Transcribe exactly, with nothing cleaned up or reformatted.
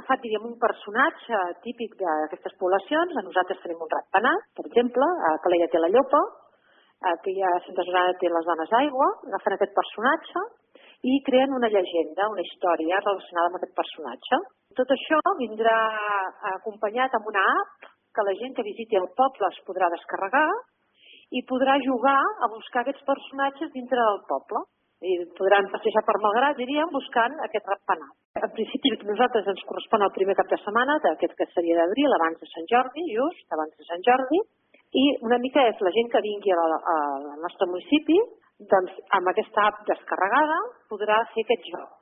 agafat, diríem, un personatge típic d'aquestes poblacions. Nosaltres tenim un ratpenat, per exemple, a Calella té la llopa, que hi ha a Santa Joana té les dones d'aigua, agafen aquest personatge i creen una llegenda, una història relacionada amb aquest personatge. Tot això vindrà acompanyat amb una app que la gent que visiti el poble es podrà descarregar i podrà jugar a buscar aquests personatges dintre del poble. I podran passejar per Malgrat, diríem, buscant aquest ratpenat. En principi, a nosaltres ens correspon el primer cap de setmana, d'aquest que seria d'abril, abans de Sant Jordi, just, abans de Sant Jordi, i una mica és la gent que vingui al nostre municipi, doncs amb aquesta app descarregada podrà fer aquest joc.